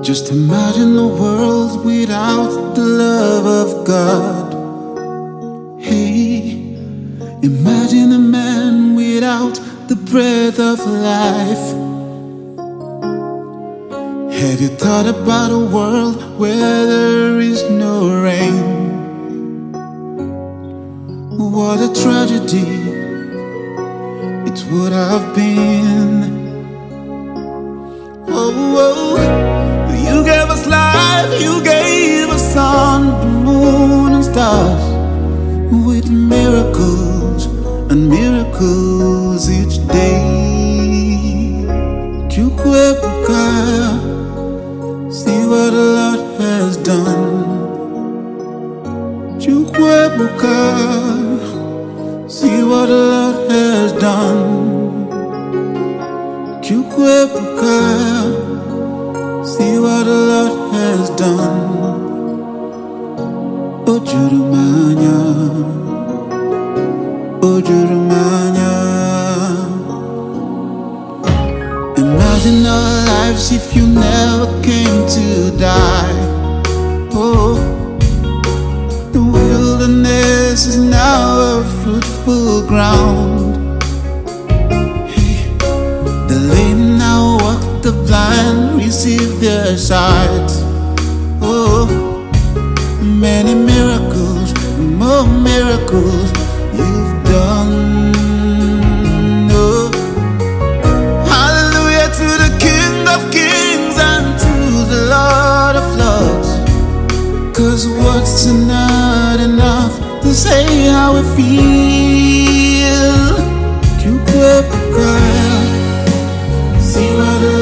Just imagine a world without the love of God. Hey, imagine a man without the breath of life. Have you thought about a world where there is no rain? What a tragedy it would have been. Oh, oh, you gave us life, you gave us sun, the moon and stars, with miracles and miracles each day. Chukwepuka, see what the Lord has done. Chukwepuka, see what the Lord has done. Chukwepuka, see what the Lord has done. Ojurumanya, Ojurumanya. Imagine our lives if you never came to die. Oh, the wilderness is now a fruitful ground. The lame now walk, the blind receive their sight. Oh, many miracles, more miracles you've done. Oh, hallelujah to the King of Kings and to the Lord of Lords. 'Cause words are not enough to say how we feel. See what